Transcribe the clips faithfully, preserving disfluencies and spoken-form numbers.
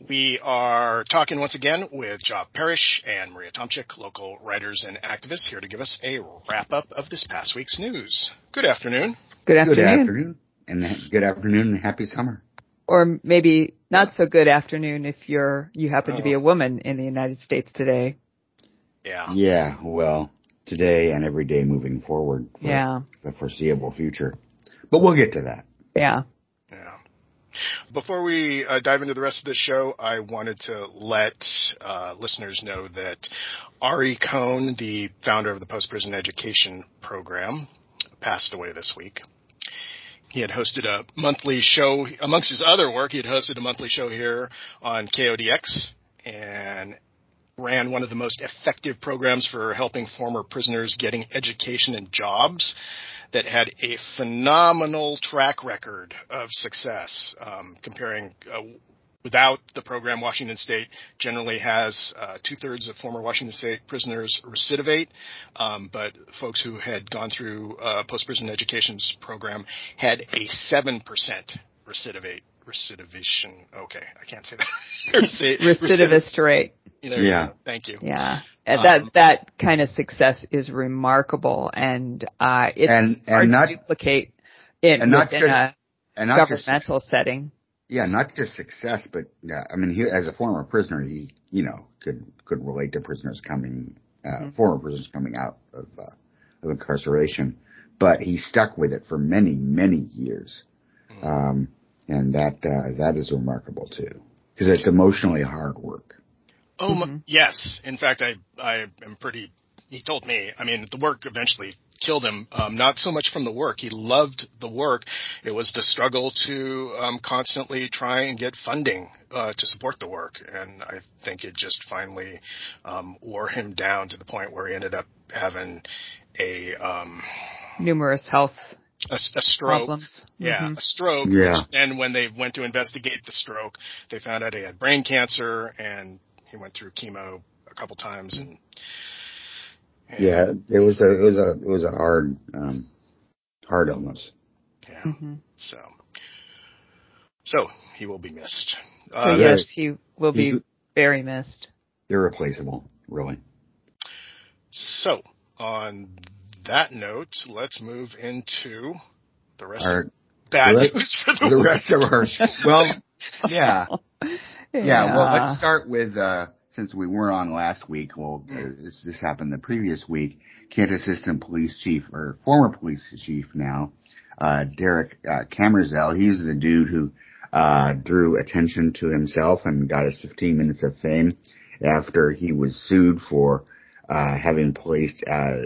We are talking once again with Job Parrish and Maria Tomczyk, local writers and activists, here to give us a wrap-up of this past week's news. Good afternoon. Good afternoon. Good afternoon. And good afternoon and happy summer. Or maybe not so good afternoon if you're you happen oh. to be a woman in the United States today. Yeah. Yeah, well, today and every day moving forward for yeah. the foreseeable future. But we'll get to that. Yeah. Yeah. Before we uh, dive into the rest of the show, I wanted to let uh, listeners know that Ari Cohn, the founder of the Post-Prison Education Program, passed away this week. He had hosted a monthly show, amongst his other work, he had hosted a monthly show here on K O D X and ran one of the most effective programs for helping former prisoners getting education and jobs that had a phenomenal track record of success. Um, comparing uh, without the program, Washington State generally has uh, two-thirds of former Washington State prisoners recidivate, um, but folks who had gone through uh, post-prison education's program had a seven percent recidivate. Recidivation. Okay, I can't say that. Recidivist rate. There yeah. You go. Thank you. Yeah. Um, that that kind of success is remarkable, and uh, it's and, and hard not, to duplicate in and not within just, a and not governmental just, setting. Yeah, not just success, but uh, I mean, he, as a former prisoner, he you know could could relate to prisoners coming, uh, mm-hmm. former prisoners coming out of uh, of incarceration, but he stuck with it for many many years, mm-hmm. um, and that uh, that is remarkable too, because it's emotionally hard work. Oh, mm-hmm. Yes. In fact, I, I am pretty, he told me, I mean, the work eventually killed him, um, not so much from the work. He loved the work. It was the struggle to um, constantly try and get funding uh, to support the work. And I think it just finally um, wore him down to the point where he ended up having a... Um, numerous health A, a stroke. Problems. Yeah, mm-hmm. a stroke. Yeah. And when they went to investigate the stroke, they found out he had brain cancer, and he went through chemo a couple times. And, and yeah, it was a it was a it was a hard um, hard illness. Yeah. Mm-hmm. So, so he will be missed. So Uh, yes, he will be he, very missed. Irreplaceable, really. So on that note, let's move into the rest Our, of bad the rest, news for the, the week. rest of our. Well, yeah. yeah, yeah. Well, let's start with uh, since we weren't on last week. Well, uh, this this happened the previous week. Kent Assistant Police Chief, or former Police Chief now, uh, Derek uh, Camerzell. He's the dude who uh, drew attention to himself and got his fifteen minutes of fame after he was sued for uh, having placed uh,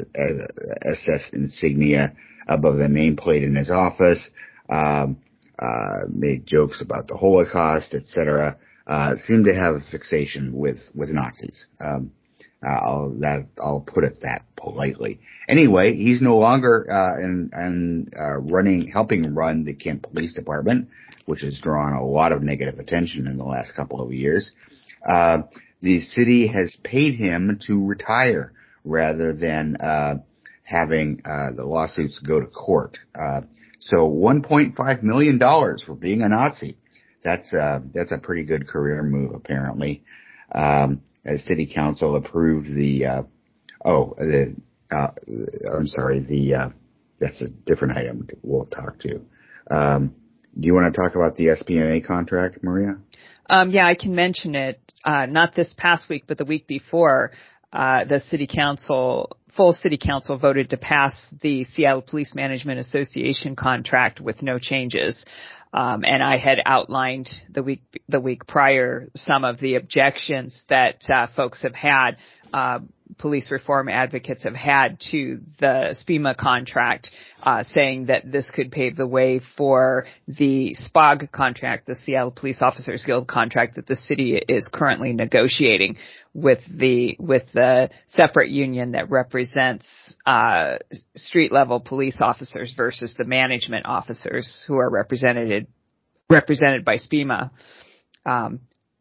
S S insignia above the nameplate in his office, um, uh, made jokes about the Holocaust, et cetera. Uh, seemed to have a fixation with, with Nazis. Um, I'll, that, I'll put it that politely. Anyway, he's no longer, uh, in, in, uh, running, helping run the Kent Police Department, which has drawn a lot of negative attention in the last couple of years. Uh, the city has paid him to retire rather than, uh, having, uh, the lawsuits go to court. Uh, so one point five million dollars for being a Nazi. That's, uh, that's a pretty good career move, apparently. Um, as city council approved the, uh, oh, the, uh, I'm sorry, the, uh, that's a different item we'll talk to. Um, do you want to talk about the S B N A contract, Maria? Um, yeah, I can mention it. Uh, not this past week, but the week before, uh, the city council, full city council voted to pass the Seattle Police Management Association contract with no changes. Um, and I had outlined the week, the week prior some of the objections that, uh, folks have had, uh, police reform advocates have had to the S P M A contract, uh, saying that this could pave the way for the S P O G contract, the Seattle Police Officers Guild contract that the city is currently negotiating with the, with the separate union that represents, uh, street level police officers versus the management officers who are represented, represented by S P M A. Um,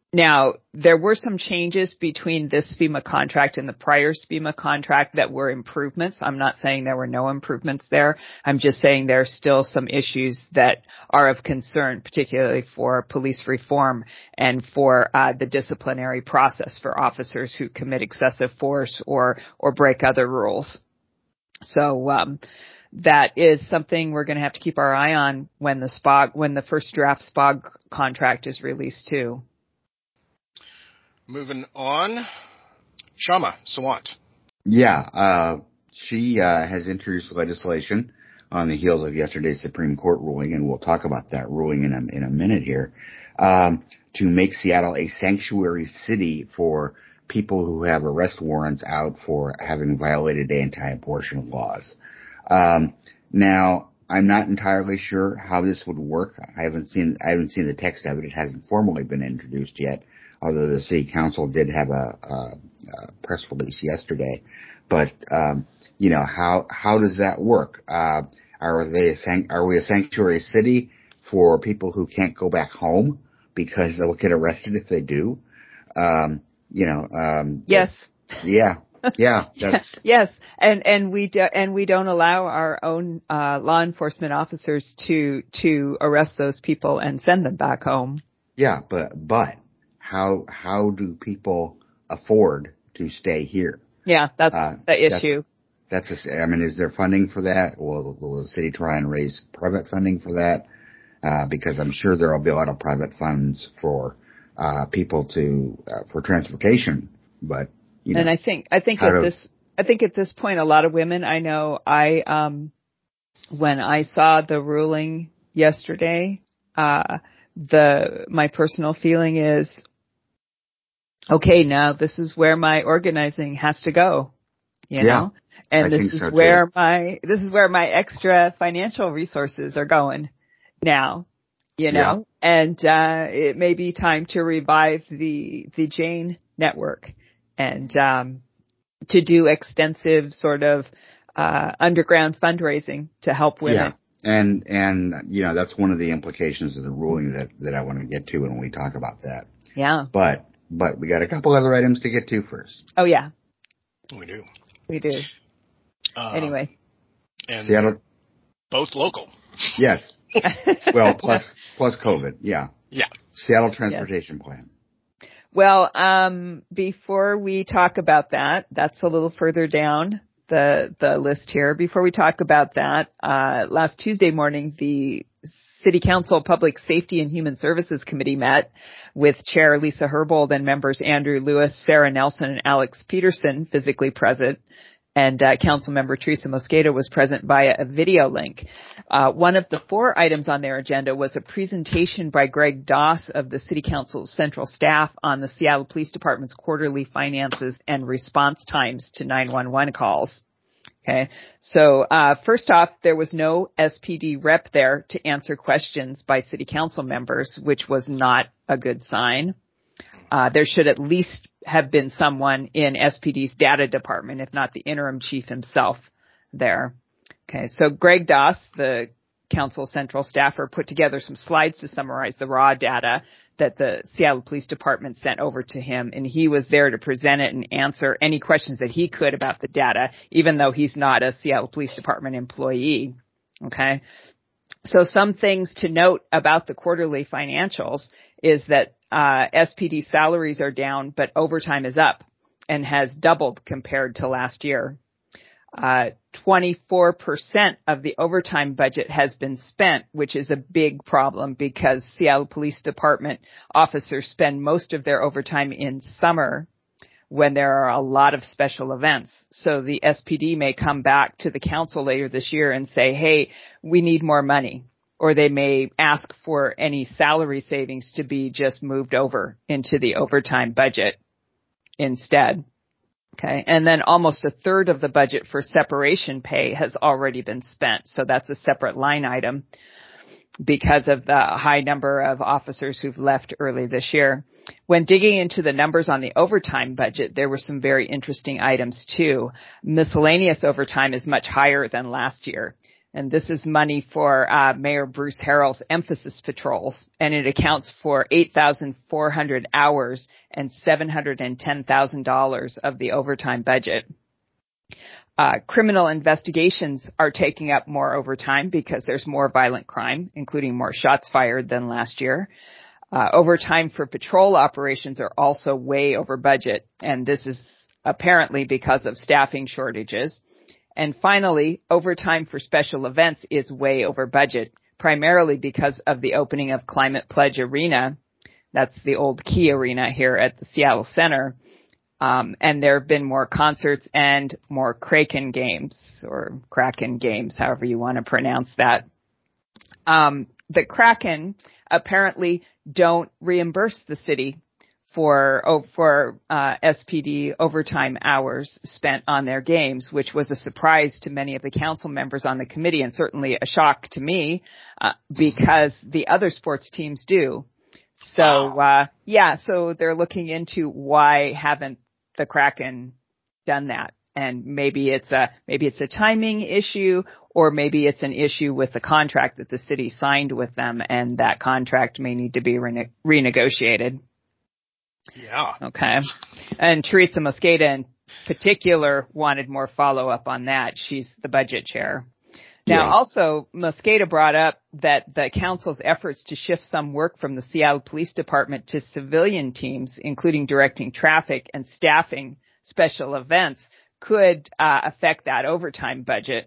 Now, there were some changes between this FEMA contract and the prior FEMA contract that were improvements. I'm not saying there were no improvements there. I'm just saying there are still some issues that are of concern, particularly for police reform and for uh, the disciplinary process for officers who commit excessive force or or break other rules. So um that is something we're going to have to keep our eye on when the S P O G, when the first draft S P O G contract is released too. Moving on, Kshama Sawant. Yeah, uh, she uh, has introduced legislation on the heels of yesterday's Supreme Court ruling, and we'll talk about that ruling in a, in a minute here, um, to make Seattle a sanctuary city for people who have arrest warrants out for having violated anti-abortion laws. Um, now, I'm not entirely sure how this would work. I haven't seen I haven't seen the text of it. It hasn't formally been introduced yet, although the city council did have a, a, a press release yesterday. But um, you know, how how does that work? Uh, are they a, are we a sanctuary city for people who can't go back home because they'll get arrested if they do? Um, you know, um, yes, yeah. Yeah, that's yes, and and we do, and we don't allow our own uh, law enforcement officers to to arrest those people and send them back home. Yeah, but but how how do people afford to stay here? Yeah, that's uh, the issue. That's, that's a, I mean, is there funding for that? Will will the city try and raise private funding for that? Uh, because I'm sure there will be a lot of private funds for uh, people to uh, for transportation, but. You know, and I think, I think at to, this, I think at this point, a lot of women I know, I, um, when I saw the ruling yesterday, uh, the, my personal feeling is, okay, now this is where my organizing has to go, you yeah, know, and I this is so where too. my, this is where my extra financial resources are going now, you know, yeah. and, uh, it may be time to revive the, the Jane network. And um, to do extensive sort of uh, underground fundraising to help women. Yeah, and and you know that's one of the implications of the ruling that that I want to get to when we talk about that. Yeah. But but we got a couple other items to get to first. Oh yeah, we do. We do. Um, anyway, and Seattle, both local. Yes. Well, plus plus COVID. Yeah. Yeah. Seattle Transportation yes. Plan. Well, um, before we talk about that, that's a little further down the, the list here. Before we talk about that, uh, last Tuesday morning, the City Council Public Safety and Human Services Committee met with Chair Lisa Herbold and members Andrew Lewis, Sarah Nelson, and Alex Peterson physically present. And uh, Councilmember Teresa Mosqueda was present via a video link. Uh, one of the four items on their agenda was a presentation by Greg Doss of the City Council's central staff on the Seattle Police Department's quarterly finances and response times to nine one one calls. Okay, so uh, first off, there was no S P D rep there to answer questions by City Council members, which was not a good sign. Uh, there should at least have been someone in S P D's data department, if not the interim chief himself there. Okay. So Greg Doss, the council central staffer, put together some slides to summarize the raw data that the Seattle Police Department sent over to him. And he was there to present it and answer any questions that he could about the data, even though he's not a Seattle Police Department employee. Okay. So some things to note about the quarterly financials is that uh, S P D salaries are down, but overtime is up and has doubled compared to last year. Uh, twenty-four percent of the overtime budget has been spent, which is a big problem because Seattle Police Department officers spend most of their overtime in summer when there are a lot of special events. So the S P D may come back to the council later this year and say, hey, we need more money. Or they may ask for any salary savings to be just moved over into the overtime budget instead. Okay. And then almost a third of the budget for separation pay has already been spent. So that's a separate line item because of the high number of officers who've left early this year. When digging into the numbers on the overtime budget, there were some very interesting items too. Miscellaneous overtime is much higher than last year. And this is money for uh, Mayor Bruce Harrell's emphasis patrols, and it accounts for eight thousand four hundred hours and seven hundred ten thousand dollars of the overtime budget. Uh, criminal investigations are taking up more overtime because there's more violent crime, including more shots fired than last year. Uh, overtime for patrol operations are also way over budget, and this is apparently because of staffing shortages. And finally, overtime for special events is way over budget, primarily because of the opening of Climate Pledge Arena. That's the old Key Arena here at the Seattle Center. Um, and there have been more concerts and more Kraken games, or Kraken games, however you want to pronounce that. Um, the Kraken apparently don't reimburse the city for oh, for uh, S P D overtime hours spent on their games, which was a surprise to many of the council members on the committee, and certainly a shock to me, uh, because the other sports teams do. So, uh, yeah, so they're looking into why haven't the Kraken done that. And maybe it's a, maybe it's a timing issue, or maybe it's an issue with the contract that the city signed with them, and that contract may need to be rene- renegotiated. Yeah. Okay. And Teresa Mosqueda in particular wanted more follow-up on that. She's the budget chair. Now, Yeah. also, Mosqueda brought up that the council's efforts to shift some work from the Seattle Police Department to civilian teams, including directing traffic and staffing special events, could uh, affect that overtime budget.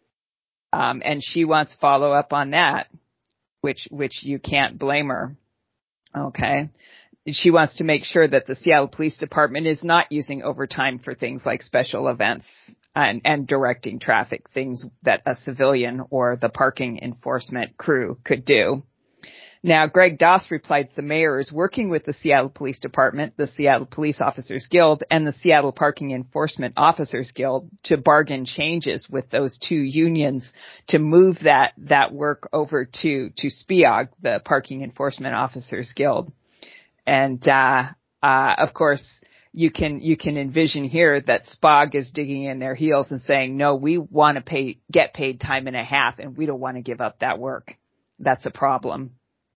Um, and she wants follow-up on that, which which you can't blame her. Okay. She wants to make sure that the Seattle Police Department is not using overtime for things like special events and, and directing traffic, things that a civilian or the parking enforcement crew could do. Now, Greg Doss replied, the mayor is working with the Seattle Police Department, the Seattle Police Officers Guild, and the Seattle Parking Enforcement Officers Guild to bargain changes with those two unions to move that, that work over to, to S P O G, the Parking Enforcement Officers Guild. And, uh, uh, of course, you can, you can envision here that S P O G is digging in their heels and saying, no, we want to pay, get paid time and a half, and we don't want to give up that work. That's a problem.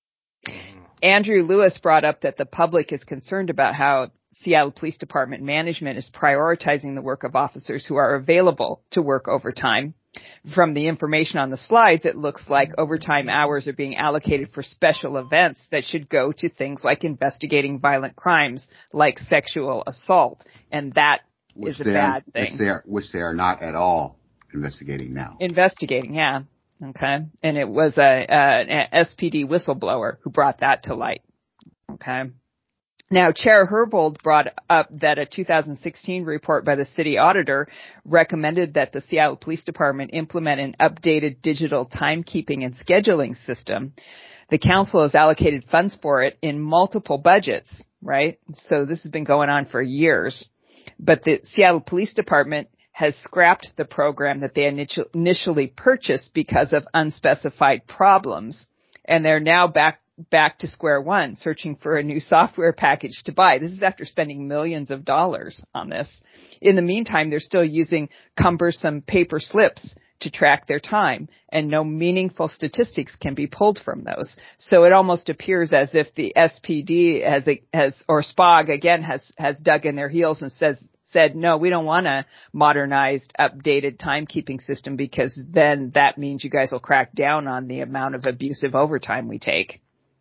Andrew Lewis brought up that the public is concerned about how Seattle Police Department management is prioritizing the work of officers who are available to work overtime. From the information on the slides, it looks like overtime hours are being allocated for special events that should go to things like investigating violent crimes like sexual assault. And that which is a bad thing. Which they, are, which they are not at all investigating now. Investigating, yeah. Okay. And it was a, a, an S P D whistleblower who brought that to light. Okay. Now, Chair Herbold brought up that a two thousand sixteen report by the city auditor recommended that the Seattle Police Department implement an updated digital timekeeping and scheduling system. The council has allocated funds for it in multiple budgets, right? So this has been going on for years. But the Seattle Police Department has scrapped the program that they initially purchased because of unspecified problems. And they're now back back to square one, searching for a new software package to buy. This is after spending millions of dollars on this. In the meantime, they're still using cumbersome paper slips to track their time, and no meaningful statistics can be pulled from those. So it almost appears as if the S P D has, has or S P O G again has, has dug in their heels and says, said, no, we don't want a modernized, updated timekeeping system, because then that means you guys will crack down on the amount of abusive overtime we take.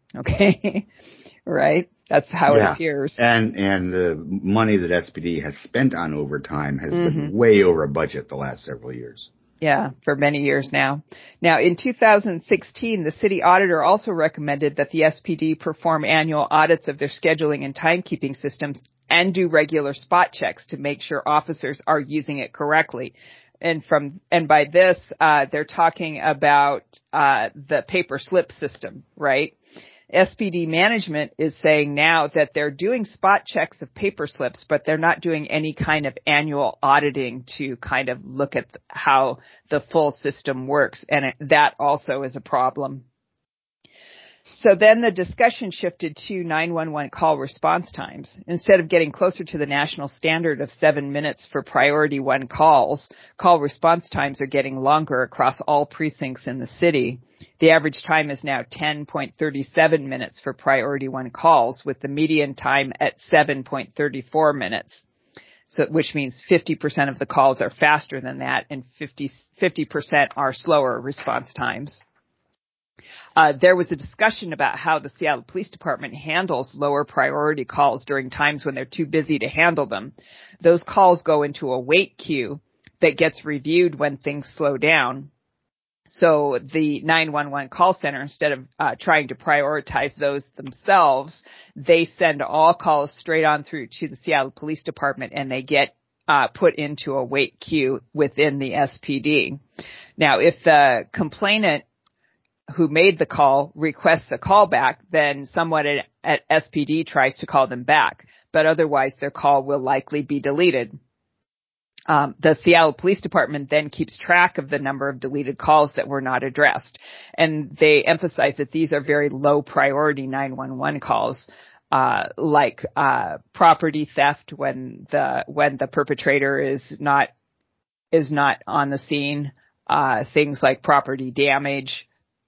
Okay. Right. That's how yeah. it appears. And, and the money that S P D has spent on overtime has mm-hmm. been way over budget the last several years. Yeah, for many years now. Now, in two thousand sixteen, the city auditor also recommended that the S P D perform annual audits of their scheduling and timekeeping systems and do regular spot checks to make sure officers are using it correctly. And from, and by this, uh, they're talking about, uh, the paper slip system, right? S P D management is saying now that they're doing spot checks of paper slips, but they're not doing any kind of annual auditing to kind of look at how the full system works. And it, that also is a problem. So then the discussion shifted to nine one one call response times. Instead of getting closer to the national standard of seven minutes for priority one calls, call response times are getting longer across all precincts in the city. The average time is now ten point three seven minutes for priority one calls, with the median time at seven point three four minutes. So, which means fifty percent of the calls are faster than that and fifty percent are slower response times. Uh, there was a discussion about how the Seattle Police Department handles lower priority calls during times when they're too busy to handle them. Those calls go into a wait queue that gets reviewed when things slow down. So the nine one one call center, instead of uh, trying to prioritize those themselves, they send all calls straight on through to the Seattle Police Department, and they get uh, put into a wait queue within the S P D. Now, if the complainant who made the call requests a call back, then someone at, at S P D tries to call them back, but otherwise their call will likely be deleted. Um, the Seattle Police Department then keeps track of the number of deleted calls that were not addressed, and they emphasize that these are very low priority nine one one calls, uh, like uh, property theft when the when the perpetrator is not is not on the scene, uh, things like property damage.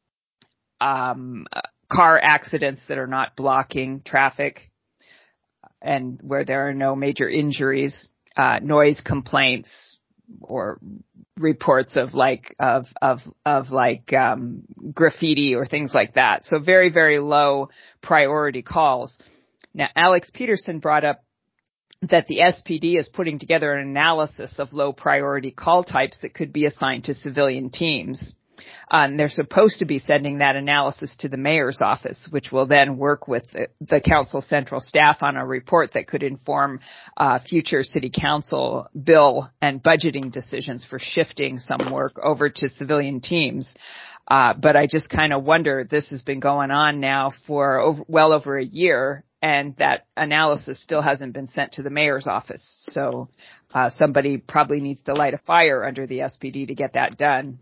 Um, car accidents that are not blocking traffic and where there are no major injuries, uh, noise complaints or reports of like, of, of, of like, um, graffiti or things like that. So very, very low priority calls. Now, Alex Peterson brought up that the S P D is putting together an analysis of low priority call types that could be assigned to civilian teams. Um, they're supposed to be sending that analysis to the mayor's office, which will then work with the, the council central staff on a report that could inform uh, future city council bill and budgeting decisions for shifting some work over to civilian teams. Uh, but I just kind of wonder, this has been going on now for over, well over a year, and that analysis still hasn't been sent to the mayor's office. So uh, somebody probably needs to light a fire under the S P D to get that done.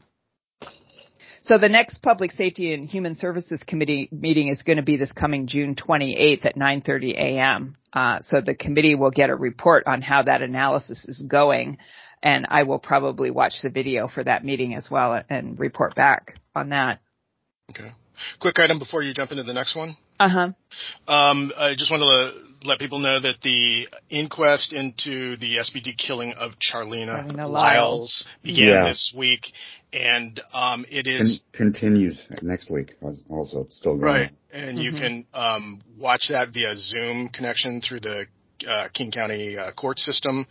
So the next Public Safety and Human Services Committee meeting is going to be this coming June twenty-eighth at nine thirty a.m. Uh, so the committee will get a report on how that analysis is going, and I will probably watch the video for that meeting as well and report back on that. Okay. Quick item before you jump into the next one. Uh-huh. Um, I just wanted to let people know that the inquest into the S P D killing of Charlena, Charlena Lyles. Lyles began yeah. this week, and um, it is Con- continues next week. Also, it's still going right, on. and mm-hmm. you can um, watch that via Zoom connection through the uh, King County uh, court system.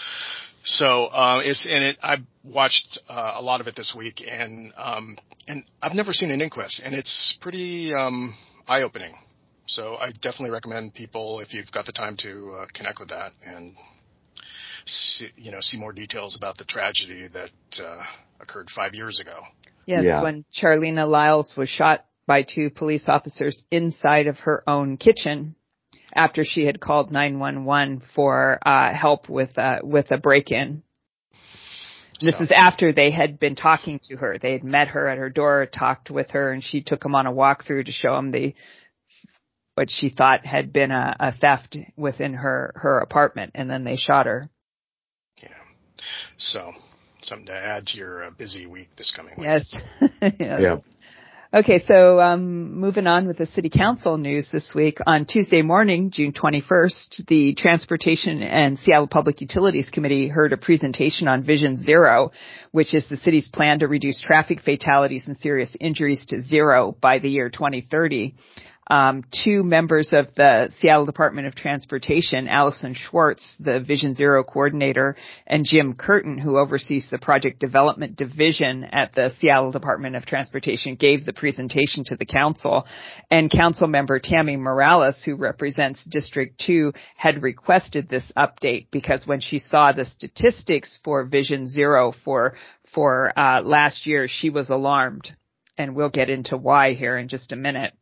So uh, it's and it. I watched uh, a lot of it this week, and um, and I've never seen an inquest, and it's pretty um, eye-opening. So I definitely recommend people, if you've got the time, to uh, connect with that and see, you know, see more details about the tragedy that uh, occurred five years ago. Yes, yeah. When Charlena Lyles was shot by two police officers inside of her own kitchen after she had called nine one one for uh, help with uh, with a break-in. This so. is after they had been talking to her. They had met her at her door, talked with her, and she took them on a walkthrough to show them the what she thought had been a, a theft within her, her apartment, and then they shot her. Yeah. So, something to add to your uh, busy week this coming week. Yes. yes. Yeah. Okay, so um, moving on with the City Council news this week. On Tuesday morning, June twenty-first, the Transportation and Seattle Public Utilities Committee heard a presentation on Vision Zero, which is the city's plan to reduce traffic fatalities and serious injuries to zero by the year twenty thirty. Um, two members of the Seattle Department of Transportation, Allison Schwartz, the Vision Zero coordinator, and Jim Curtin, who oversees the project development division at the Seattle Department of Transportation, gave the presentation to the council. And council member Tammy Morales, who represents District two, had requested this update because when she saw the statistics for Vision Zero for, for, uh, last year, she was alarmed. And we'll get into why here in just a minute.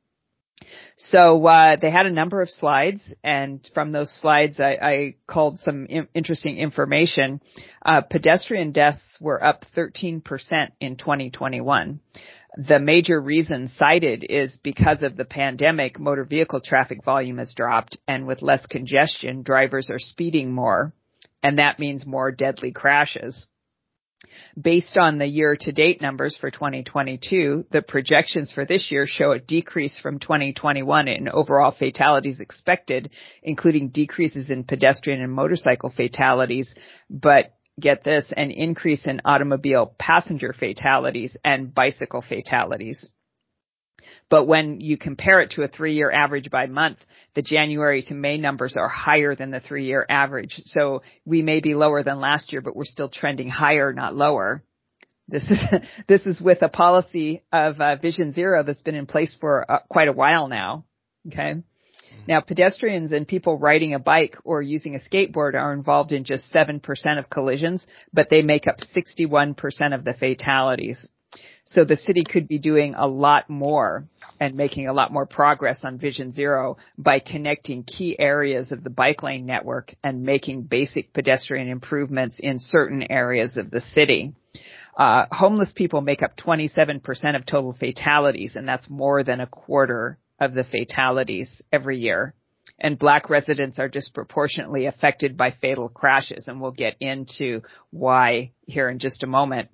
So uh, they had a number of slides, and from those slides, I, I called some im- interesting information. Uh, pedestrian deaths were up thirteen percent in twenty twenty-one. The major reason cited is because of the pandemic, motor vehicle traffic volume has dropped, and with less congestion, drivers are speeding more, and that means more deadly crashes. Based on the year-to-date numbers for twenty twenty-two, the projections for this year show a decrease from twenty twenty-one in overall fatalities expected, including decreases in pedestrian and motorcycle fatalities, but get this, an increase in automobile passenger fatalities and bicycle fatalities. But when you compare it to a three-year average by month, the January to May numbers are higher than the three-year average. So we may be lower than last year, but we're still trending higher, not lower. This is this is with a policy of uh, Vision Zero that's been in place for uh, quite a while now. Okay. Now, pedestrians and people riding a bike or using a skateboard are involved in just seven percent of collisions, but they make up sixty-one percent of the fatalities. So the city could be doing a lot more and making a lot more progress on Vision Zero by connecting key areas of the bike lane network and making basic pedestrian improvements in certain areas of the city. Uh, homeless people make up twenty-seven percent of total fatalities, and that's more than a quarter of the fatalities every year. And black residents are disproportionately affected by fatal crashes, and we'll get into why here in just a moment.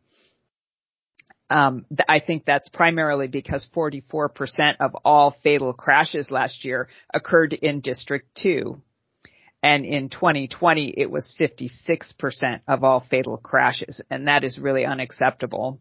Um, th- I think that's primarily because forty-four percent of all fatal crashes last year occurred in District two. And in twenty twenty, it was fifty-six percent of all fatal crashes, and that is really unacceptable.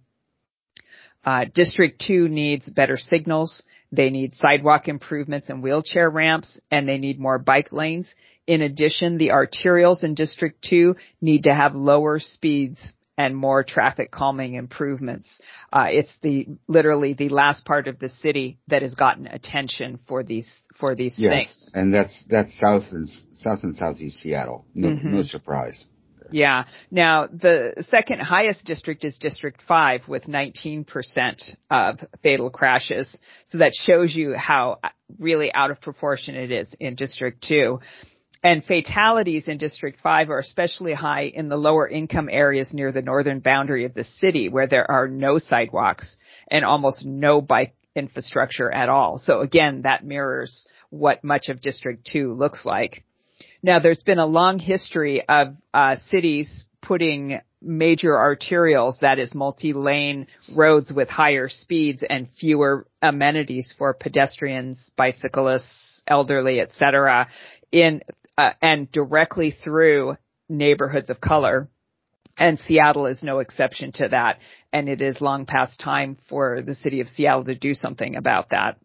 Uh, District two needs better signals. They need sidewalk improvements and wheelchair ramps, and they need more bike lanes. In addition, the arterials in District two need to have lower speeds and more traffic calming improvements. Uh, it's the literally the last part of the city that has gotten attention for these for these yes, things. And that's that's south and south and southeast Seattle. No, mm-hmm. no surprise. Yeah. Now, the second highest district is District five with nineteen percent of fatal crashes. So that shows you how really out of proportion it is in District two. And fatalities in District five are especially high in the lower income areas near the northern boundary of the city, where there are no sidewalks and almost no bike infrastructure at all. So again, that mirrors what much of District two looks like. Now, there's been a long history of uh, cities putting major arterials, that is multi-lane roads with higher speeds and fewer amenities for pedestrians, bicyclists, elderly, et cetera, in uh, and directly through neighborhoods of color. And Seattle is no exception to that. And it is long past time for the city of Seattle to do something about that.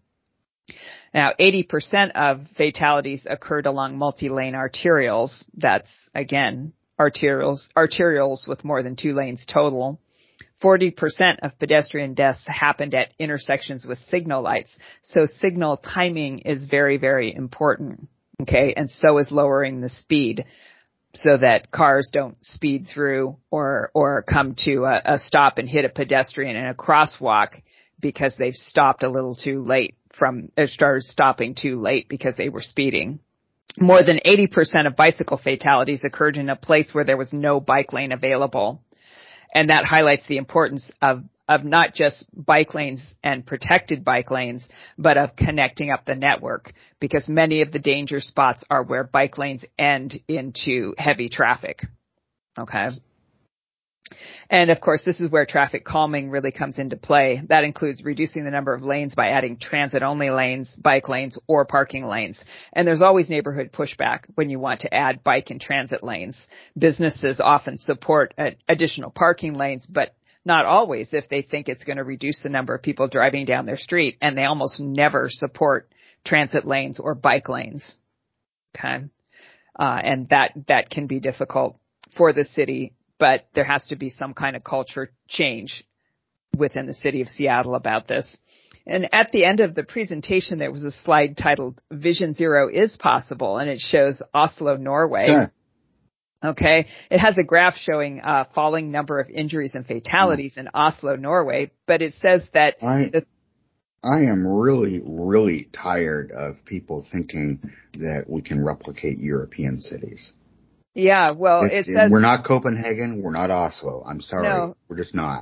Now, eighty percent of fatalities occurred along multi-lane arterials. That's, again, arterials, arterials with more than two lanes total. forty percent of pedestrian deaths happened at intersections with signal lights. So signal timing is very, very important. Okay. And so is lowering the speed so that cars don't speed through or, or come to a, a stop and hit a pedestrian in a crosswalk because they've stopped a little too late from, or started stopping too late because they were speeding. More than eighty percent of bicycle fatalities occurred in a place where there was no bike lane available. And that highlights the importance of, of not just bike lanes and protected bike lanes, but of connecting up the network, because many of the danger spots are where bike lanes end into heavy traffic. Okay. And of course, this is where traffic calming really comes into play. That includes reducing the number of lanes by adding transit-only lanes, bike lanes, or parking lanes. And there's always neighborhood pushback when you want to add bike and transit lanes. Businesses often support uh, additional parking lanes, but not always if they think it's going to reduce the number of people driving down their street. And they almost never support transit lanes or bike lanes. Okay. Uh, and that, that can be difficult for the city. But there has to be some kind of culture change within the city of Seattle about this. And at the end of the presentation, there was a slide titled Vision Zero is Possible, and it shows Oslo, Norway. Sure. Okay. It has a graph showing a falling number of injuries and fatalities in Oslo, Norway, but it says that I, the, I am really, really tired of people thinking that we can replicate European cities. Yeah, well, it, it says we're not Copenhagen, we're not Oslo. I'm sorry, no, we're just not.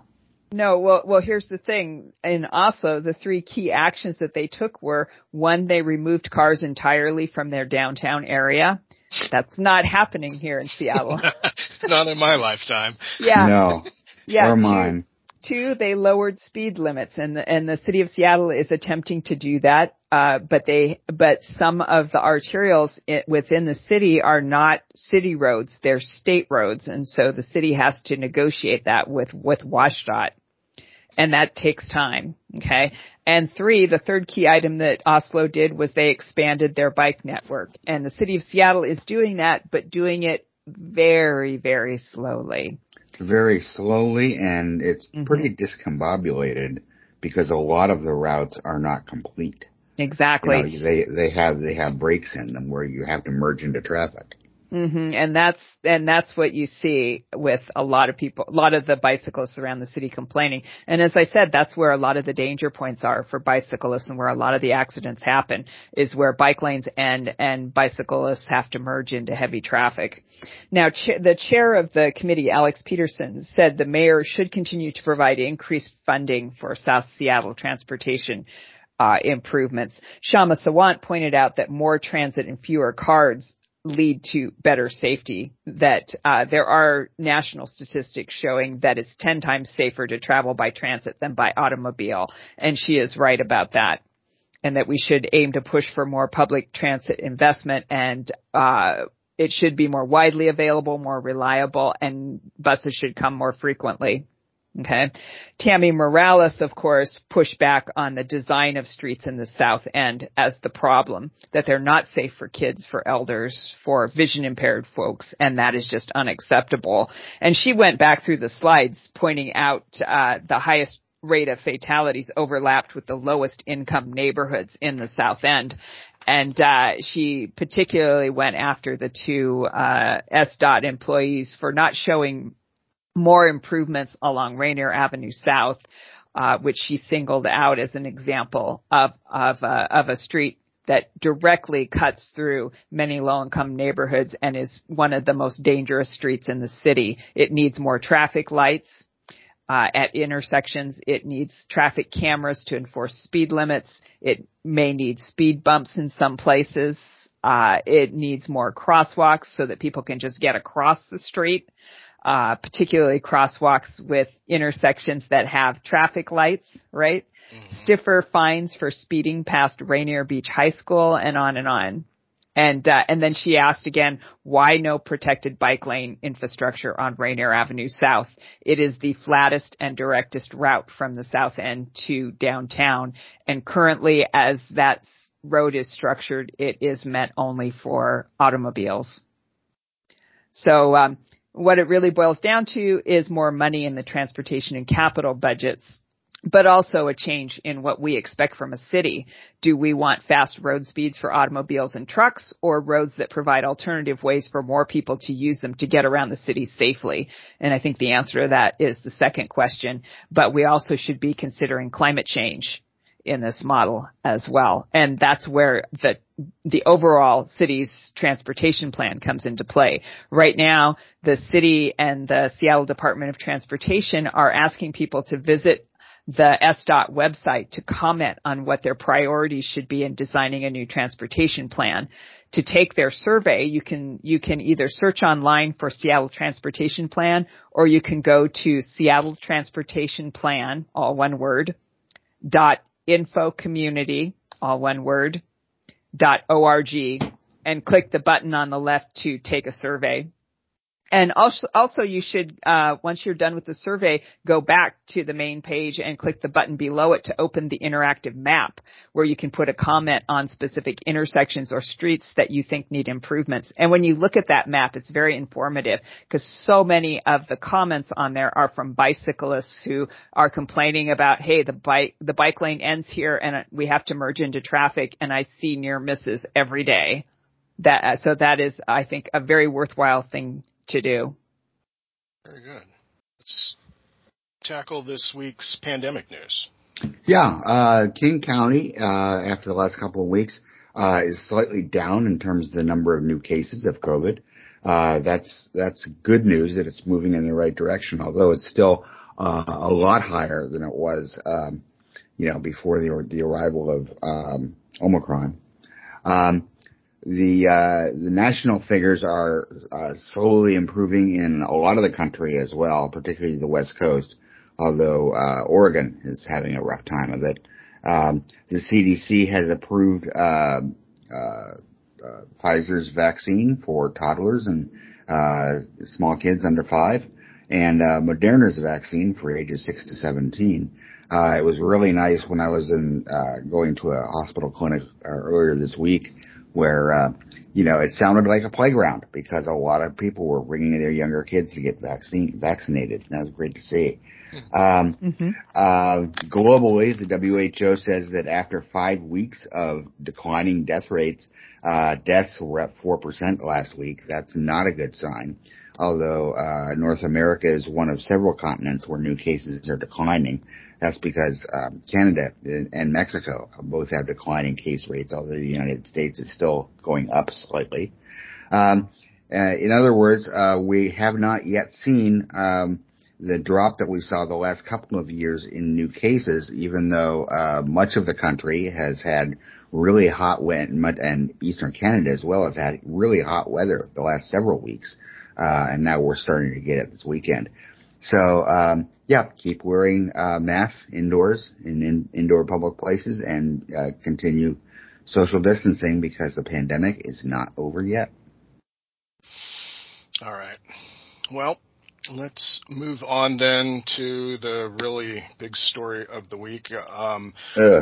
No, well, well, here's the thing. In Oslo, the three key actions that they took were, one, they removed cars entirely from their downtown area. That's not happening here in Seattle. Not in my lifetime. Yeah. No. Yeah. Or mine. Two, they lowered speed limits, and the, and the city of Seattle is attempting to do that. Uh, but they, but some of the arterials it, within the city are not city roads; they're state roads, and so the city has to negotiate that with with WashDOT, and that takes time. Okay. And three, the third key item that Oslo did was they expanded their bike network, and the city of Seattle is doing that, but doing it very, very slowly. Very slowly, and it's Mm-hmm. pretty discombobulated because a lot of the routes are not complete. Exactly. You know, they they have they have breaks in them where you have to merge into traffic. Mm-hmm. And that's and that's what you see with a lot of people, a lot of the bicyclists around the city complaining. And as I said, that's where a lot of the danger points are for bicyclists, and where a lot of the accidents happen is where bike lanes end and bicyclists have to merge into heavy traffic. Now, ch- the chair of the committee, Alex Peterson, said the mayor should continue to provide increased funding for South Seattle transportation uh, improvements. Shama Sawant pointed out that more transit and fewer cars lead to better safety, that uh, there are national statistics showing that it's ten times safer to travel by transit than by automobile. And she is right about that. And that we should aim to push for more public transit investment, and uh, it should be more widely available, more reliable, and buses should come more frequently. Okay. Tammy Morales, of course, pushed back on the design of streets in the South End as the problem, that they're not safe for kids, for elders, for vision impaired folks, and that is just unacceptable. And she went back through the slides pointing out uh, the highest rate of fatalities overlapped with the lowest income neighborhoods in the South End. And uh, she particularly went after the two uh, S D O T employees for not showing more improvements along Rainier Avenue South, uh, which she singled out as an example of of, uh, of a street that directly cuts through many low-income neighborhoods and is one of the most dangerous streets in the city. It needs more traffic lights uh, at intersections. It needs traffic cameras to enforce speed limits. It may need speed bumps in some places. Uh, it needs more crosswalks so that people can just get across the street. Uh, particularly crosswalks with intersections that have traffic lights, right? Mm-hmm. Stiffer fines for speeding past Rainier Beach High School, and on and on. And, uh, and then she asked again, why no protected bike lane infrastructure on Rainier Avenue South? It is the flattest and directest route from the South End to downtown. And currently, as that road is structured, it is meant only for automobiles. So, um, what it really boils down to is more money in the transportation and capital budgets, but also a change in what we expect from a city. Do we want fast road speeds for automobiles and trucks, or roads that provide alternative ways for more people to use them to get around the city safely? And I think the answer to that is the second question. But we also should be considering climate change in this model as well. And that's where the the overall city's transportation plan comes into play. Right now, the city and the Seattle Department of Transportation are asking people to visit the S D O T website to comment on what their priorities should be in designing a new transportation plan. To take their survey, you can you can either search online for Seattle Transportation Plan, or you can go to Seattle Transportation Plan, all one word, dot info community, all one word, dot org, and click the button on the left to take a survey. And also, also you should, uh, once you're done with the survey, go back to the main page and click the button below it to open the interactive map, where you can put a comment on specific intersections or streets that you think need improvements. And when you look at that map, it's very informative, because so many of the comments on there are from bicyclists who are complaining about, hey, the bike, the bike lane ends here and we have to merge into traffic, and I see near misses every day. That, so that is, I think, a very worthwhile thing to do. Very good. Let's tackle this week's pandemic news. Yeah, uh, King County, uh, after the last couple of weeks, uh, is slightly down in terms of the number of new cases of COVID. Uh, that's, that's good news that it's moving in the right direction, although it's still uh, a lot higher than it was, um, you know, before the the arrival of um, Omicron. Um, the uh, the national figures are uh, slowly improving in a lot of the country as well, particularly the West Coast. Although uh, Oregon is having a rough time of it. Um, the C D C has approved uh, uh, uh, Pfizer's vaccine for toddlers and uh, small kids under five, and uh, Moderna's vaccine for ages six to seventeen. Uh, it was really nice when I was in uh, going to a hospital clinic uh, earlier this week, where uh, you know it sounded like a playground because a lot of people were bringing their younger kids to get vaccine vaccinated. That was great to see. Um, mm-hmm. uh, globally, the W H O says that after five weeks of declining death rates, uh, deaths were up four percent last week. That's not a good sign. Although, uh, North America is one of several continents where new cases are declining. That's because, um, Canada and Mexico both have declining case rates, although the United States is still going up slightly. Um, uh, in other words, uh, we have not yet seen, um, the drop that we saw the last couple of years in new cases, even though uh, much of the country has had really hot wet, and Eastern Canada as well has had really hot weather the last several weeks, uh, and now we're starting to get it this weekend. So, um, yeah, keep wearing uh, masks indoors in, in indoor public places, and uh, continue social distancing because the pandemic is not over yet. All right. Well, let's move on then to the really big story of the week, um,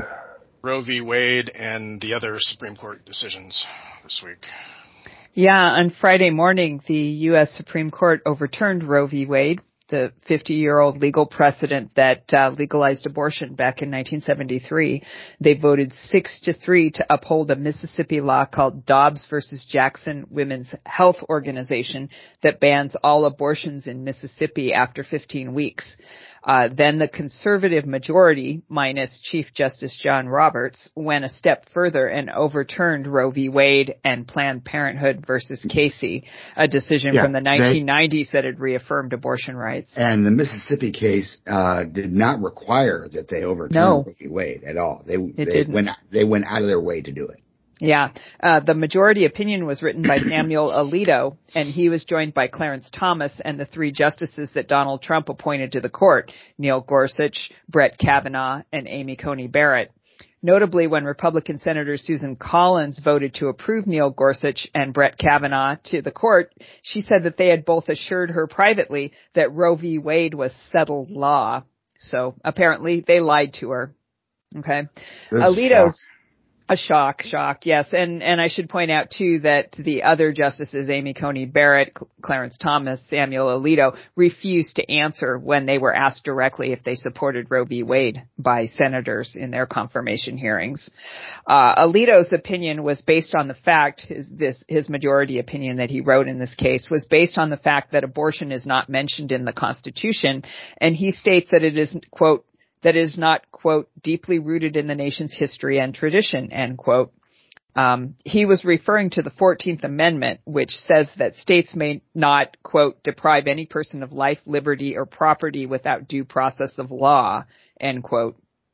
Roe v. Wade and the other Supreme Court decisions this week. Yeah, on Friday morning, the U S Supreme Court overturned Roe v. Wade, the fifty-year-old legal precedent that uh, legalized abortion back in nineteen seventy-three. They voted six to three to uphold a Mississippi law called Dobbs versus Jackson Women's Health Organization that bans all abortions in Mississippi after fifteen weeks. Uh, then the conservative majority, minus Chief Justice John Roberts, went a step further and overturned Roe v. Wade and Planned Parenthood versus Casey, a decision yeah, from the nineteen nineties they, that had reaffirmed abortion rights. And the Mississippi case uh, did not require that they overturn no. Roe v. Wade at all. They, it they didn't. went they went out of their way to do it. Yeah. Uh, the majority opinion was written by Samuel Alito, and he was joined by Clarence Thomas and the three justices that Donald Trump appointed to the court, Neil Gorsuch, Brett Kavanaugh, and Amy Coney Barrett. Notably, when Republican Senator Susan Collins voted to approve Neil Gorsuch and Brett Kavanaugh to the court, she said that they had both assured her privately that Roe v. Wade was settled law. So apparently they lied to her. Okay. Alito's A shock, shock, yes. And, and I should point out, too, that the other justices, Amy Coney Barrett, Clarence Thomas, Samuel Alito, refused to answer when they were asked directly if they supported Roe v. Wade by senators in their confirmation hearings. Uh, Alito's opinion was based on the fact, his, this, his majority opinion that he wrote in this case was based on the fact that abortion is not mentioned in the Constitution, and he states that it is, quote, that is not, quote, deeply rooted in the nation's history and tradition, end quote. Um, he was referring to the fourteenth Amendment, which says that states may not, quote, deprive any person of life, liberty, or property without due process of law, end quote.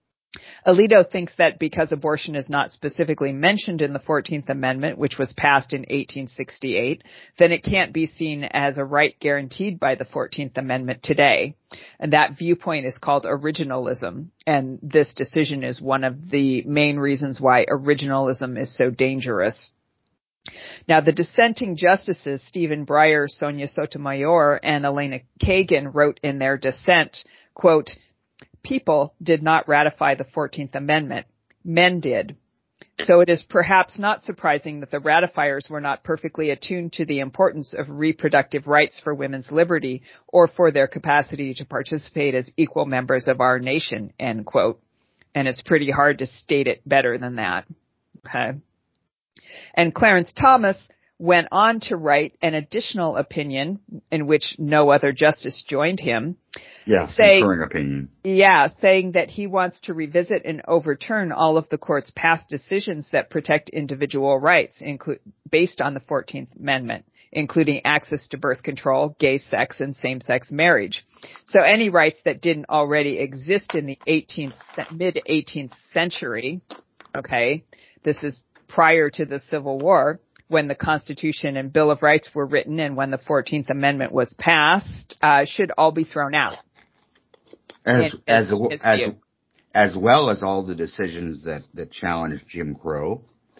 Alito thinks that because abortion is not specifically mentioned in the fourteenth Amendment, which was passed in eighteen sixty-eight, then it can't be seen as a right guaranteed by the fourteenth Amendment today. And that viewpoint is called originalism. And this decision is one of the main reasons why originalism is so dangerous. Now, the dissenting justices, Stephen Breyer, Sonia Sotomayor, and Elena Kagan, wrote in their dissent, quote, people did not ratify the fourteenth Amendment. Men did. So it is perhaps not surprising that the ratifiers were not perfectly attuned to the importance of reproductive rights for women's liberty or for their capacity to participate as equal members of our nation, end quote. And it's pretty hard to state it better than that. Okay. And Clarence Thomas went on to write an additional opinion in which no other justice joined him. Yeah, say, concurring opinion. Yeah, saying that he wants to revisit and overturn all of the court's past decisions that protect individual rights, inclu- based on the fourteenth Amendment, including access to birth control, gay sex, and same-sex marriage. So any rights that didn't already exist in the eighteenth, mid-eighteenth century, okay, this is prior to the Civil War, when the Constitution and Bill of Rights were written and when the fourteenth Amendment was passed, uh, should all be thrown out. As, in, as, in as, as well as all the decisions that, that challenged Jim Crow.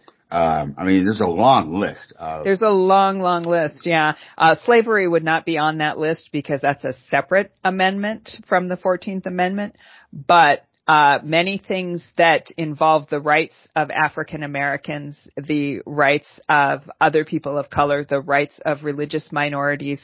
Um, I mean, there's a long list of. There's a long, long list, yeah. Uh, slavery would not be on that list because that's a separate amendment from the fourteenth Amendment. But uh, many things that involve the rights of African Americans, the rights of other people of color, the rights of religious minorities,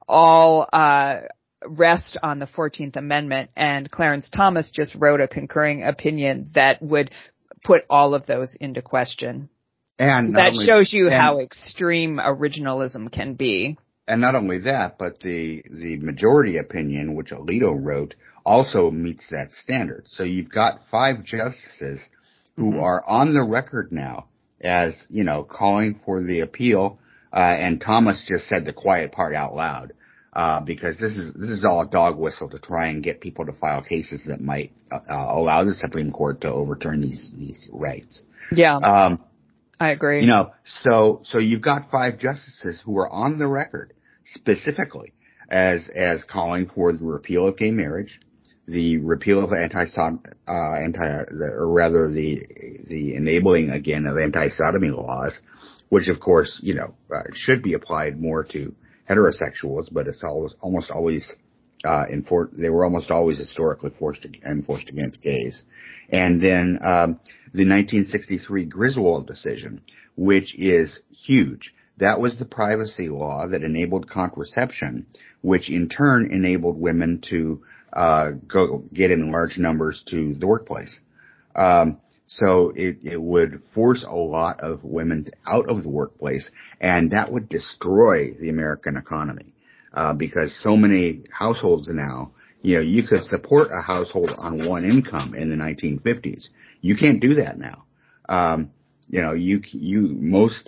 all uh, rest on the fourteenth Amendment. And Clarence Thomas just wrote a concurring opinion that would put all of those into question. And so that only, shows you and, how extreme originalism can be. And not only that, but the, the majority opinion, which Alito wrote, also meets that standard. So you've got five justices who mm-hmm. are on the record now as, you know, calling for the appeal. Uh, and Thomas just said the quiet part out loud, uh, because this is, this is all a dog whistle to try and get people to file cases that might uh, allow the Supreme Court to overturn these, these rights. Yeah. Um, I agree. You know, so, so you've got five justices who are on the record specifically as, as calling for the repeal of gay marriage, the repeal of anti, uh, anti, or rather the, the enabling again of anti-sodomy laws, which of course, you know, uh, should be applied more to heterosexuals, but it's always, almost always, uh, enfor- they were almost always historically forced enforced against gays. And then, um, the nineteen sixty-three Griswold decision, which is huge. That was the privacy law that enabled contraception, which in turn enabled women to, uh, go get in large numbers to the workplace. Um, so it, it would force a lot of women out of the workplace, and that would destroy the American economy. Uh, because so many households now, you know, you could support a household on one income in the nineteen fifties. You can't do that now. Um, you know, you, you, most,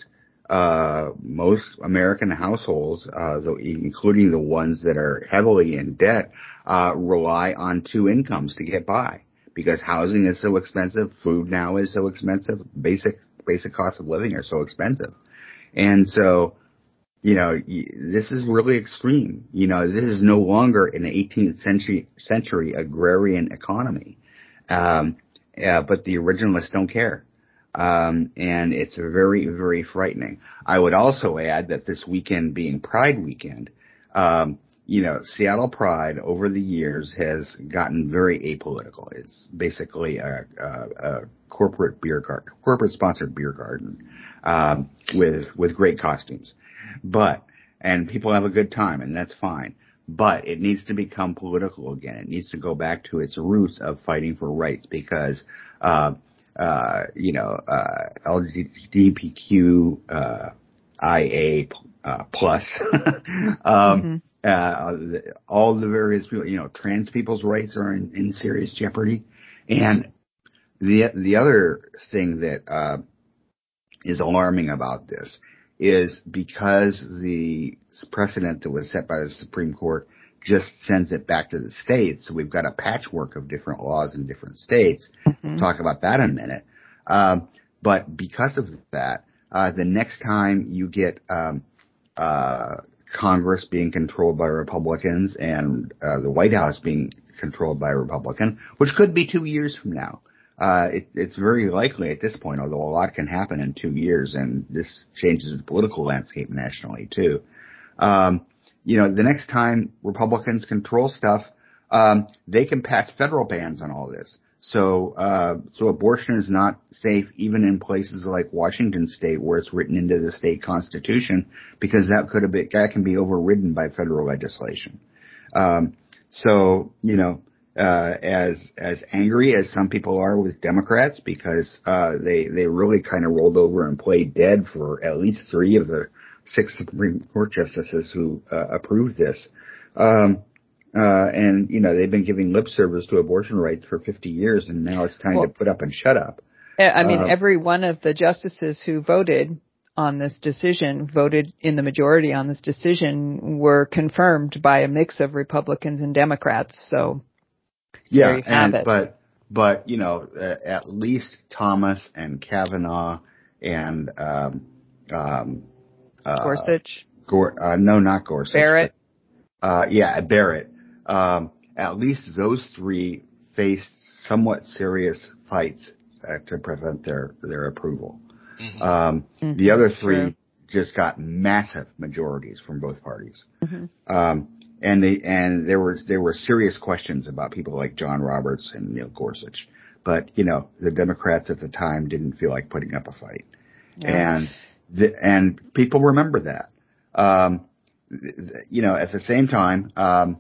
uh, most American households, uh, the, including the ones that are heavily in debt, uh, rely on two incomes to get by because housing is so expensive. Food now is so expensive. Basic, basic costs of living are so expensive. And so, you know, this is really extreme. You know, this is no longer an eighteenth century, century agrarian economy. Um, uh, but the originalists don't care. Um, and it's very, very frightening. I would also add that this weekend being Pride weekend, um, you know, Seattle Pride over the years has gotten very apolitical. It's basically a, a, a corporate beer garden, corporate sponsored beer garden, um, with, with great costumes. But, and people have a good time, and that's fine. But it needs to become political again. It needs to go back to its roots of fighting for rights because, uh, uh, you know, uh, L G B T Q, uh, I A, uh, plus, um, mm-hmm. uh, the, all the various people, you know, trans people's rights are in, in serious jeopardy. And the, the other thing that, uh, is alarming about this is because the precedent that was set by the Supreme Court just sends it back to the states. So we've got a patchwork of different laws in different states. Mm-hmm. We'll talk about that in a minute. Um, but because of that, uh, the next time you get, um, uh, Congress being controlled by Republicans and, uh, the White House being controlled by a Republican, which could be two years from now. Uh, it, it's very likely at this point, although a lot can happen in two years, and this changes the political landscape nationally too. Um, you know, the next time Republicans control stuff, um, they can pass federal bans on all this. So, uh, so abortion is not safe even in places like Washington State, where it's written into the state constitution, because that could have been, that can be overridden by federal legislation. Um, so, you know. Uh, as, as angry as some people are with Democrats because, uh, they, they really kind of rolled over and played dead for at least three of the, six Supreme Court justices who uh, approved this. Um, uh, and, you know, they've been giving lip service to abortion rights for fifty years, and now it's time well, to put up and shut up. I mean, uh, every one of the justices who voted on this decision, voted in the majority on this decision, were confirmed by a mix of Republicans and Democrats. So, yeah, there you have and, it. but, but, you know, uh, at least Thomas and Kavanaugh and, um, um, uh, Gorsuch? Gor- uh, no, not Gorsuch. Barrett? But, uh, yeah, Barrett. Um, at least those three faced somewhat serious fights uh, to prevent their, their approval. Mm-hmm. Um, mm-hmm. The other three True. just got massive majorities from both parties. Mm-hmm. Um, and they, and there were, there were serious questions about people like John Roberts and Neil Gorsuch. But, you know, the Democrats at the time didn't feel like putting up a fight. Yeah. And, the, and people remember that. Um, you know, at the same time, um,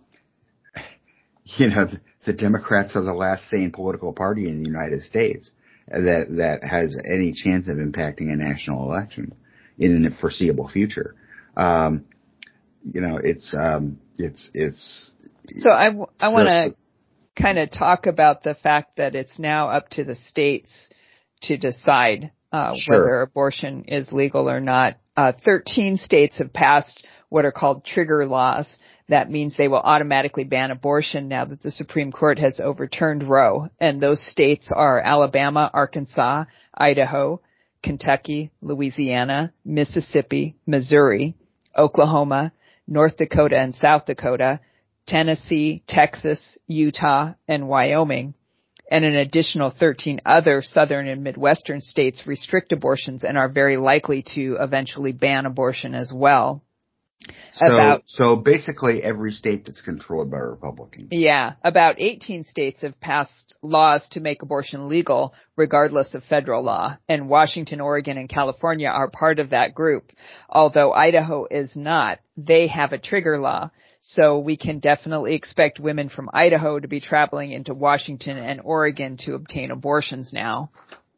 you know, the, the Democrats are the last sane political party in the United States that that has any chance of impacting a national election in the foreseeable future. Um, you know, it's um, it's it's. So I w- I so, want to so, kind of talk about the fact that it's now up to the states to decide uh, sure. whether abortion is legal or not. Uh, thirteen states have passed what are called trigger laws. That means they will automatically ban abortion now that the Supreme Court has overturned Roe. And those states are Alabama, Arkansas, Idaho, Kentucky, Louisiana, Mississippi, Missouri, Oklahoma, North Dakota and South Dakota, Tennessee, Texas, Utah, and Wyoming. And an additional thirteen other southern and Midwestern states restrict abortions and are very likely to eventually ban abortion as well. So, about, so basically every state that's controlled by Republicans. Yeah. About eighteen states have passed laws to make abortion legal regardless of federal law. And Washington, Oregon, and California are part of that group. Although Idaho is not, they have a trigger law. So we can definitely expect women from Idaho to be traveling into Washington and Oregon to obtain abortions now.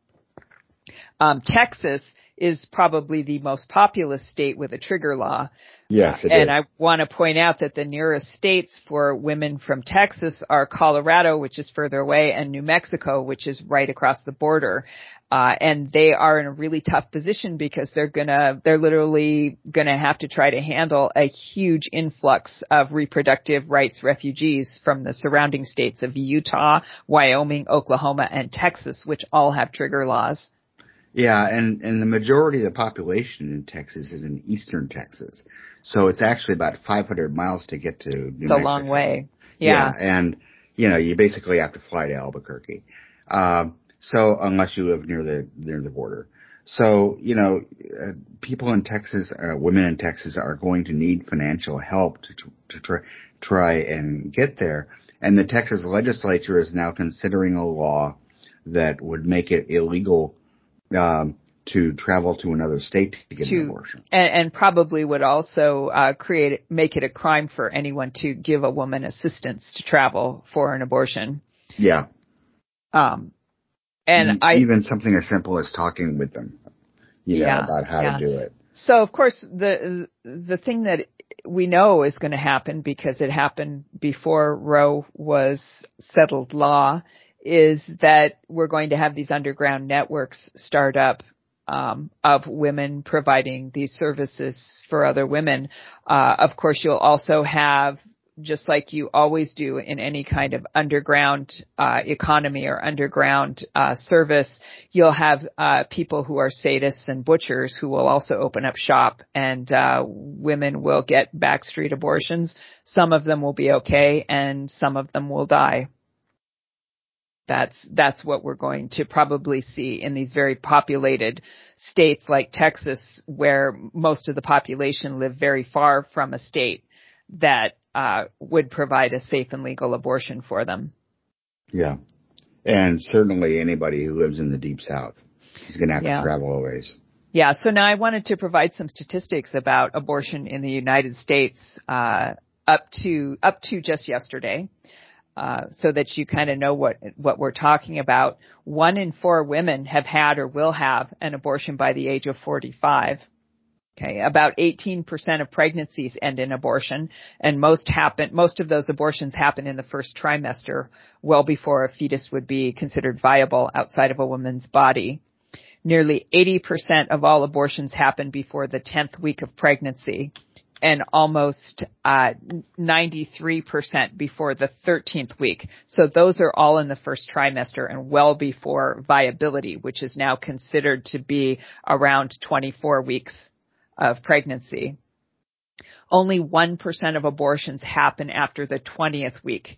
Um, Texas is probably the most populous state with a trigger law. Yes, it and is. I want to point out that the nearest states for women from Texas are Colorado, which is further away, and New Mexico, which is right across the border. Uh, and they are in a really tough position because they're gonna, they're literally gonna have to try to handle a huge influx of reproductive rights refugees from the surrounding states of Utah, Wyoming, Oklahoma, and Texas, which all have trigger laws. Yeah, and, and the majority of the population in Texas is in eastern Texas. So it's actually about five hundred miles to get to New Mexico. Mexico. It's a long way. Yeah. yeah. And, you know, you basically have to fly to Albuquerque. Um, so unless you live near the, near the border. So, you know, uh, people in Texas, uh, women in Texas are going to need financial help to, to try, try and get there. And the Texas legislature is now considering a law that would make it illegal Um, to travel to another state to get to, an abortion. And, and probably would also uh, create, make it a crime for anyone to give a woman assistance to travel for an abortion. Yeah. Um, and e- I even something as simple as talking with them, you yeah, know, about how yeah. to do it. So of course the the thing that we know is going to happen because it happened before Roe was settled law is that we're going to have these underground networks start up um, of women providing these services for other women. Uh, of course, you'll also have, just like you always do in any kind of underground uh, economy or underground uh, service, you'll have uh, people who are sadists and butchers who will also open up shop, and uh, women will get backstreet abortions. Some of them will be okay, and some of them will die. That's, that's what we're going to probably see in these very populated states like Texas, where most of the population live very far from a state that uh, would provide a safe and legal abortion for them. Yeah. And certainly anybody who lives in the Deep South is going to have yeah. to travel a ways. Yeah. So now I wanted to provide some statistics about abortion in the United States uh, up to up to just yesterday. Uh, so that you kind of know what, what we're talking about. One in four women have had or will have an abortion by the age of forty-five. Okay, about eighteen percent of pregnancies end in abortion, and most happen, most of those abortions happen in the first trimester, well before a fetus would be considered viable outside of a woman's body. Nearly eighty percent of all abortions happen before the tenth week of pregnancy, and almost uh, ninety-three percent before the thirteenth week. So those are all in the first trimester and well before viability, which is now considered to be around twenty-four weeks of pregnancy. Only one percent of abortions happen after the twentieth week.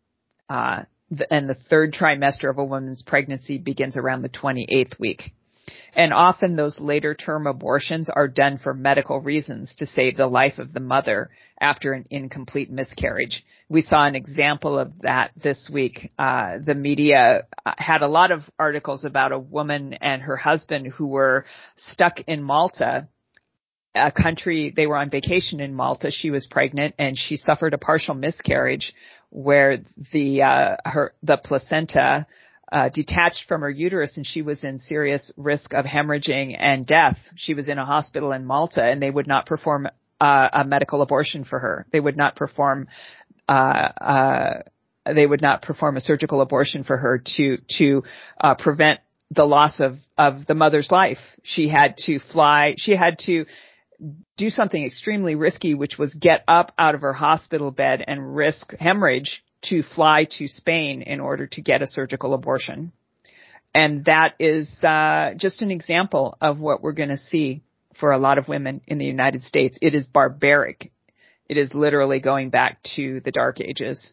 Uh, the, and the third trimester of a woman's pregnancy begins around the twenty-eighth week. And often those later term abortions are done for medical reasons to save the life of the mother after an incomplete miscarriage. We saw an example of that this week. Uh, the media had a lot of articles about a woman and her husband who were stuck in Malta, a country. They were on vacation in Malta. She was pregnant and she suffered a partial miscarriage where the, uh, her, the placenta, uh, detached from her uterus and she was in serious risk of hemorrhaging and death. She was in a hospital in Malta and they would not perform, uh, a medical abortion for her. They would not perform, uh, uh, they would not perform a surgical abortion for her to, to, uh, prevent the loss of, of the mother's life. She had to fly, she had to, do something extremely risky, which was get up out of her hospital bed and risk hemorrhage to fly to Spain in order to get a surgical abortion. And that is uh, just an example of what we're going to see for a lot of women in the United States. It is barbaric. It is literally going back to the Dark Ages.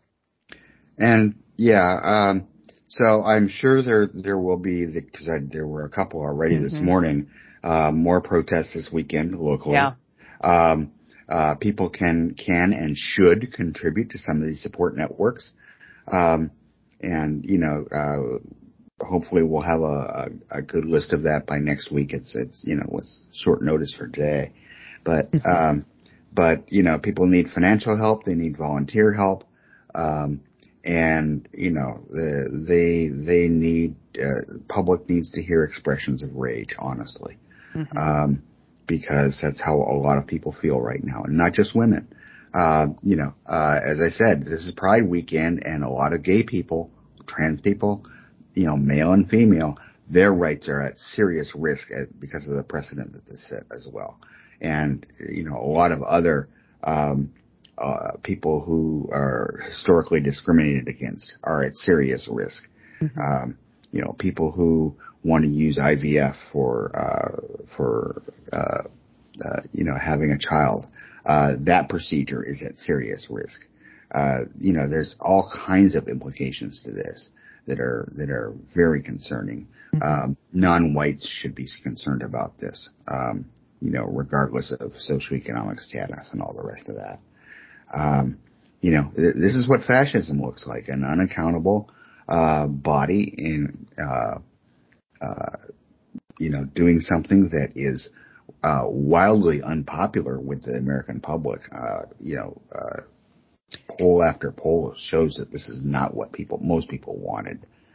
And yeah, um, so I'm sure there there will be, because there were a couple already mm-hmm. this morning, uh, more protests this weekend locally. Yeah. Um, uh, people can, can and should contribute to some of these support networks. Um, and, you know, uh, hopefully we'll have a, a, a good list of that by next week. It's, it's, you know, it's short notice for today, but, um, but, you know, people need financial help. They need volunteer help. Um, and, you know, the, they, they need, uh, public needs to hear expressions of rage, honestly. Mm-hmm. Um, because that's how a lot of people feel right now, and not just women. Uh, you know, uh, as I said, this is Pride weekend, and a lot of gay people, trans people, you know, male and female, their rights are at serious risk at, because of the precedent that this set as well. And, you know, a lot of other, um, uh, people who are historically discriminated against are at serious risk. Mm-hmm. Um, you know, people who want to use I V F for, uh, for, uh, uh, you know, having a child, uh, that procedure is at serious risk. Uh, you know, there's all kinds of implications to this that are, that are very concerning. Mm-hmm. Um, non-whites should be concerned about this, um, you know, regardless of socioeconomic status and all the rest of that. Um, you know, th- this is what fascism looks like, an unaccountable, uh, body in, uh, Uh, you know, doing something that is uh, wildly unpopular with the American public. Uh, you know, uh, poll after poll shows that this is not what people, most people wanted.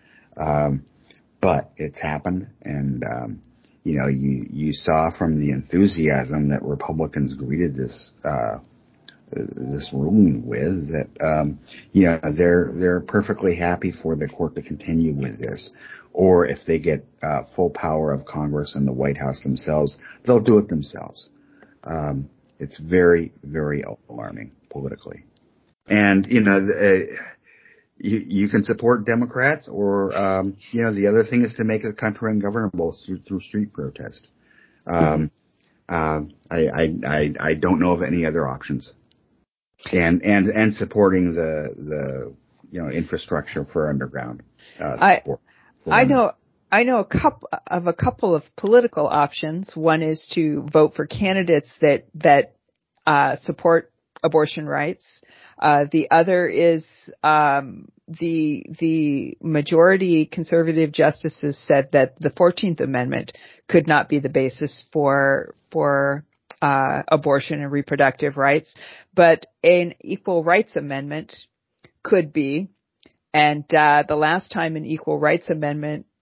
Um, but it's happened, and um, you know, you you saw from the enthusiasm that Republicans greeted this uh, this ruling with that um, you know they're they're perfectly happy for the court to continue with this. Or if they get uh, full power of Congress and the White House themselves, they'll do it themselves. Um, it's very, very alarming politically. And, you know, uh, you, you can support Democrats or, um, you know, the other thing is to make the country ungovernable through, through street protest. Um, mm-hmm. uh, I, I, I, I don't know of any other options. And, and, and supporting the, the, you know, infrastructure for underground uh, support. I, I know, I know a couple of a couple of political options. One is to vote for candidates that that uh, support abortion rights. Uh, the other is um, the the majority conservative justices said that the fourteenth Amendment could not be the basis for for uh, abortion and reproductive rights, but an equal rights amendment could be. And uh, the last time an equal rights amendment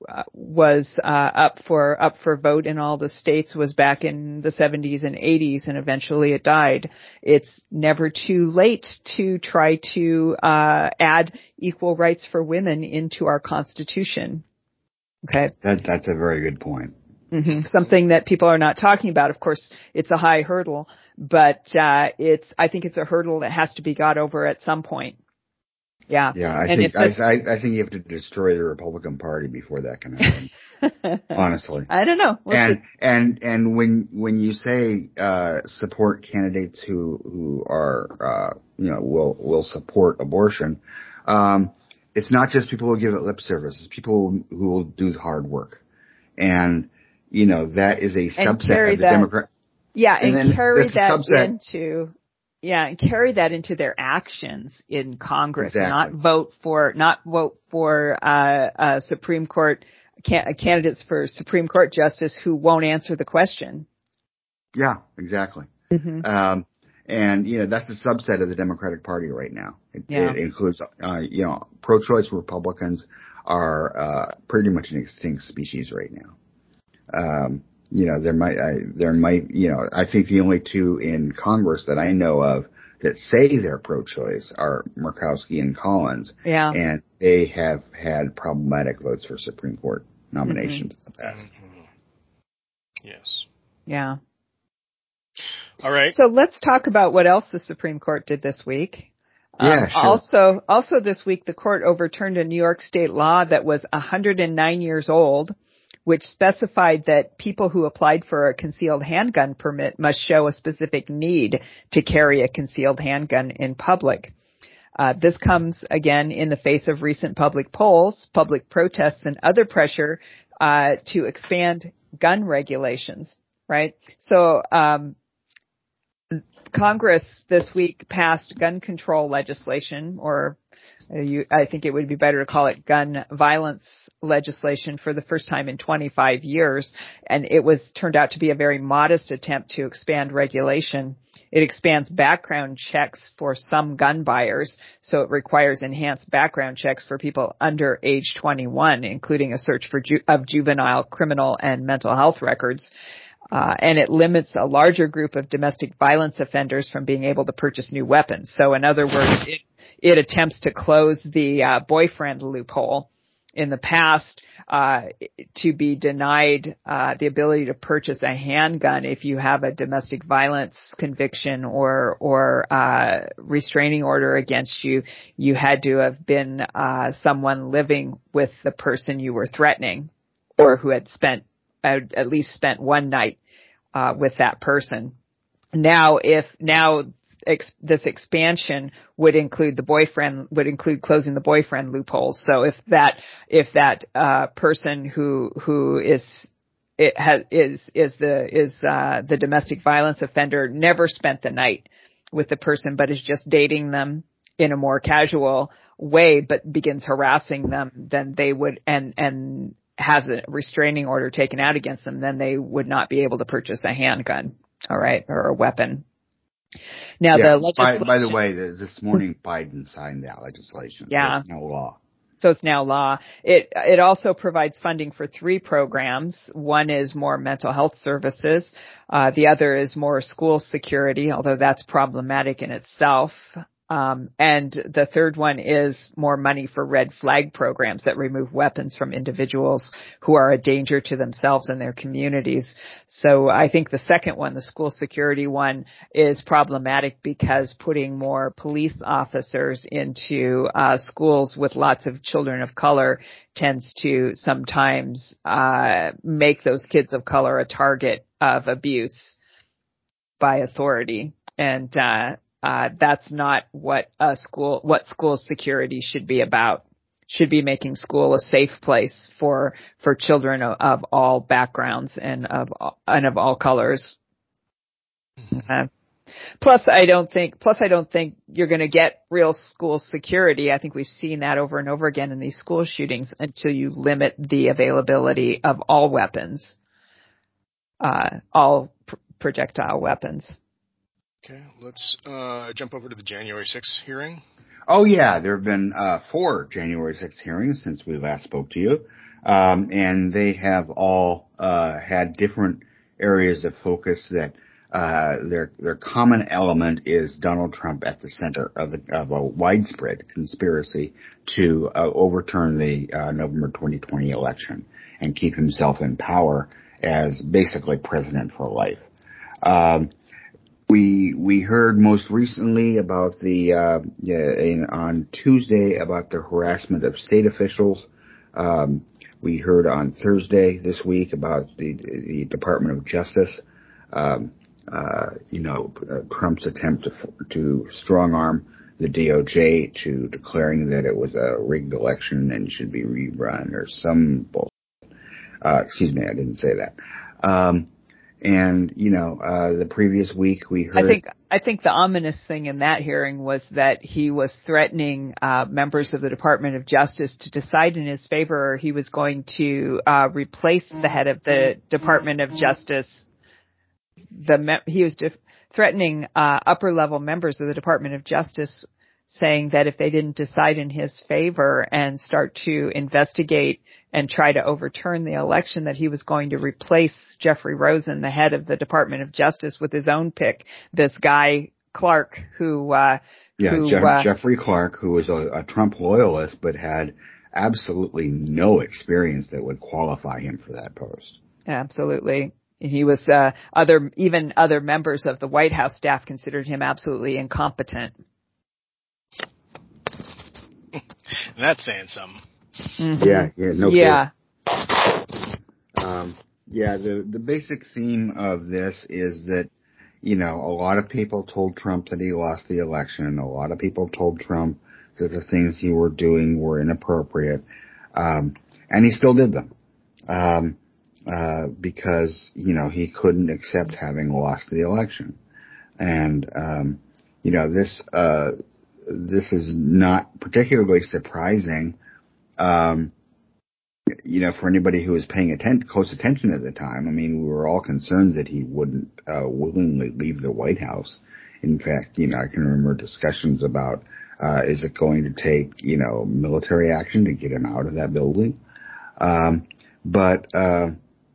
uh, was uh, up for up for vote in all the states was back in the seventies and eighties, and eventually it died. It's never too late to try to uh, add equal rights for women into our Constitution. Okay, that that's a very good point. Mm-hmm. Something that people are not talking about. Of course, it's a high hurdle, but uh, it's I think it's a hurdle that has to be got over at some point. Yeah. Yeah, I and think this, I, I think you have to destroy the Republican Party before that can happen. Honestly, I don't know. We'll and see. and and when when you say uh, support candidates who who are uh, you know will will support abortion, um, it's not just people who give it lip service. It's people who will do the hard work, and you know that is a subset of the that, Democrat. Yeah, and, and carry that subset. into. Yeah, and carry that into their actions in Congress. Exactly. Not vote for, not vote for uh, uh, Supreme Court can, candidates for Supreme Court justice who won't answer the question. Yeah, exactly. Mm-hmm. Um, and you know that's a subset of the Democratic Party right now. It, yeah. it includes, uh, you know, pro-choice Republicans are uh, pretty much an extinct species right now. Um, You know, there might, I, there might, you know, I think the only two in Congress that I know of that say they're pro-choice are Murkowski and Collins. Yeah. And they have had problematic votes for Supreme Court nominations mm-hmm. in the past. Mm-hmm. Yes. Yeah. All right. So let's talk about what else the Supreme Court did this week. Yeah, um, sure. Also, also this week, the court overturned a New York state law that was one hundred nine years old, which specified that people who applied for a concealed handgun permit must show a specific need to carry a concealed handgun in public. Uh, this comes again in the face of recent public polls, public protests, and other pressure uh, to expand gun regulations. Right? So, um, Congress this week passed gun control legislation, or You, I think it would be better to call it gun violence legislation, for the first time in twenty-five years. And it was turned out to be a very modest attempt to expand regulation. It expands background checks for some gun buyers. So it requires enhanced background checks for people under age twenty-one, including a search for ju- of juvenile, criminal, and mental health records. Uh, and it limits a larger group of domestic violence offenders from being able to purchase new weapons. So in other words, it, it attempts to close the uh, boyfriend loophole. In the past, uh, to be denied uh, the ability to purchase a handgun if you have a domestic violence conviction or or uh, restraining order against you, you had to have been uh, someone living with the person you were threatening, or who had spent at, at least spent one night uh, with that person. Now, if now. Ex- this expansion would include the boyfriend, would include closing the boyfriend loopholes. So if that, if that, uh, person who, who is, it has, is, is the, is, uh, the domestic violence offender never spent the night with the person, but is just dating them in a more casual way, but begins harassing them, then they would, and, and has a restraining order taken out against them, then they would not be able to purchase a handgun. All right. Or a weapon. Now, yeah, the legislation. By, by the way, this morning Biden signed that legislation. Yeah. So it's now law. So it's now law. It it also provides funding for three programs. One is more mental health services. Uh, the other is more school security, although that's problematic in itself. Um, and the third one is more money for red flag programs that remove weapons from individuals who are a danger to themselves and their communities. So I think the second one, the school security one, is problematic because putting more police officers into uh, schools with lots of children of color tends to sometimes uh, make those kids of color a target of abuse by authority. And uh Uh, that's not what a school, what school security should be about. Should be making school a safe place for, for children of, of all backgrounds and of, and of all colors. Uh, plus I don't think, plus I don't think you're going to get real school security. I think we've seen that over and over again in these school shootings until you limit the availability of all weapons, uh, all pr- projectile weapons. Okay, let's uh, jump over to the January sixth hearing. Oh, yeah. There have been uh, four January sixth hearings since we last spoke to you. Um, and they have all uh, had different areas of focus that uh, their their common element is Donald Trump at the center of, the, of a widespread conspiracy to uh, overturn the uh, November twenty twenty election and keep himself in power as basically president for life. Um, we we heard most recently about the uh, in, on Tuesday about the harassment of state officials. Um, we heard on Thursday this week about the the Department of Justice. Um, uh, you know, uh, Trump's attempt to to strong arm the D O J to declaring that it was a rigged election and should be rerun or some bullshit. Uh, excuse me, I didn't say that. Um, and, you know, uh, the previous week we heard. I think, I think the ominous thing in that hearing was that he was threatening, uh, members of the Department of Justice to decide in his favor, or he was going to, uh, replace the head of the Department of Justice. The, me- he was def- threatening, uh, upper level members of the Department of Justice, saying that if they didn't decide in his favor and start to investigate and try to overturn the election, that he was going to replace Jeffrey Rosen, the head of the Department of Justice, with his own pick, this guy Clark, who, uh, yeah, who, Jeff- uh, Jeffrey Clark, who was a, a Trump loyalist, but had absolutely no experience that would qualify him for that post. Absolutely. He was, uh, other, even other members of the White House staff considered him absolutely incompetent. That's saying something. Mm-hmm. Yeah, yeah, no yeah. Um, yeah, the the basic theme of this is that, you know, a lot of people told Trump that he lost the election. A lot of people told Trump that the things he were doing were inappropriate, um, and he still did them um, uh, because, you know, he couldn't accept having lost the election. And um, you know, this uh, this is not particularly surprising. Um, you know, for anybody who was paying atten- close attention at the time. I mean, we were all concerned that he wouldn't uh, willingly leave the White House. In fact, you know, I can remember discussions about, uh, is it going to take, you know, military action to get him out of that building? Um, but, uh,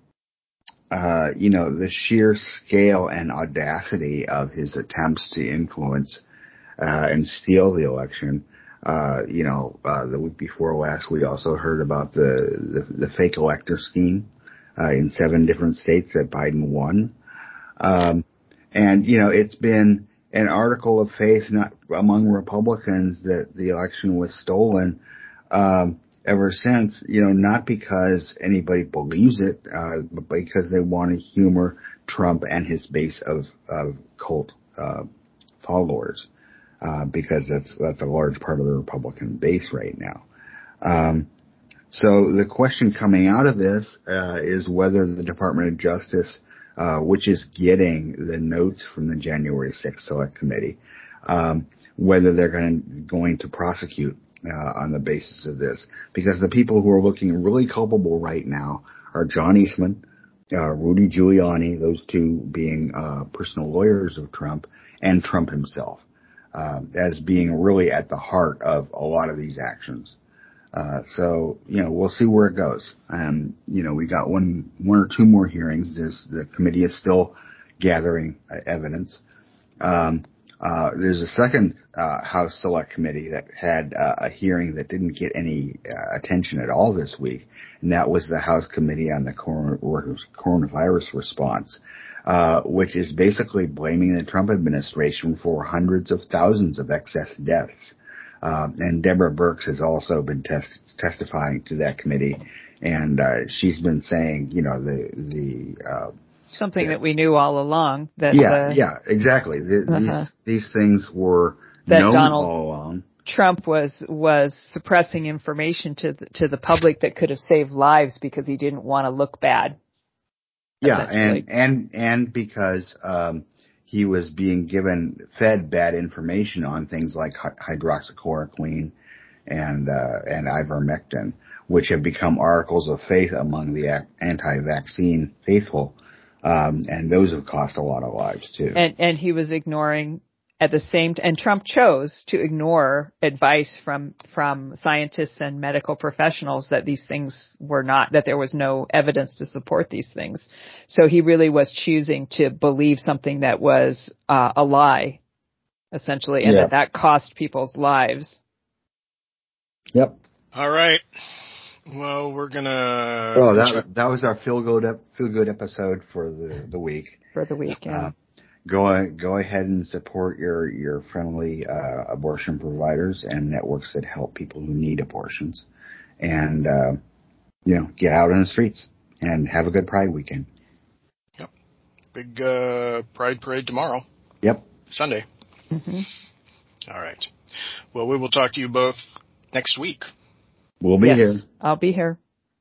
uh, you know, the sheer scale and audacity of his attempts to influence uh, and steal the election. Uh, you know, uh, the week before last, we also heard about the, the, the fake elector scheme, uh, in seven different states that Biden won. Um, and, you know, it's been an article of faith not among Republicans that the election was stolen, um, ever since, you know, not because anybody believes it, uh, but because they want to humor Trump and his base of, of cult, uh, followers. Uh, because that's that's a large part of the Republican base right now. Um, so the question coming out of this uh, is whether the Department of Justice, uh, which is getting the notes from the January sixth Select Committee, um, whether they're going going to prosecute uh, on the basis of this. Because the people who are looking really culpable right now are John Eastman, uh, Rudy Giuliani, those two being uh, personal lawyers of Trump, and Trump himself. Uh, as being really at the heart of a lot of these actions. Uh, so, you know, we'll see where it goes. Um, you know, we got one, one or two more hearings. There's, the committee is still gathering uh, evidence. Um, uh, there's a second, uh, House Select Committee that had uh, a hearing that didn't get any uh, attention at all this week, and that was the House Committee on the Coronavirus Response. Uh, which is basically blaming the Trump administration for hundreds of thousands of excess deaths. Um, and Deborah Birx has also been test- testifying to that committee, and uh, she's been saying, you know, the the uh, something the, that we knew all along. That yeah, the, yeah, exactly. The, uh-huh. These these things were that known Donald all along. Trump was was suppressing information to the, to the public that could have saved lives because he didn't want to look bad. Yeah, and, and, and because, um, he was being given, fed bad information on things like hydroxychloroquine and, uh, and ivermectin, which have become articles of faith among the anti-vaccine faithful. Um, and those have cost a lot of lives too. And, and he was ignoring at the same t- and Trump chose to ignore advice from from scientists and medical professionals that these things were not, that there was no evidence to support these things. So he really was choosing to believe something that was uh, a lie, essentially, and Yeah. that that cost people's lives. Yep. All right. Well, we're gonna. Well, that that was our feel good feel good episode for the the week. For the week, yeah. Uh, go go ahead and support your your friendly uh, abortion providers and networks that help people who need abortions, and uh, you know, get out in the streets and have a good Pride weekend. Yep. Big uh, Pride parade tomorrow. Yep. Sunday. Mm-hmm. All right. Well, we will talk to you both next week. We'll be yes, here. I'll be here.